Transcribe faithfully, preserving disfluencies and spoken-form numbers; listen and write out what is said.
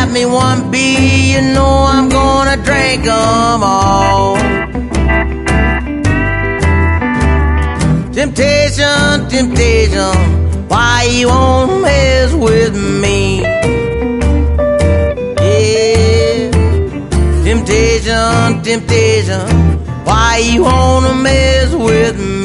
me one beer, you know I'm gonna drink 'em all. Temptation, temptation, why you wanna mess with me? Yeah. Temptation, temptation, why you wanna mess with me?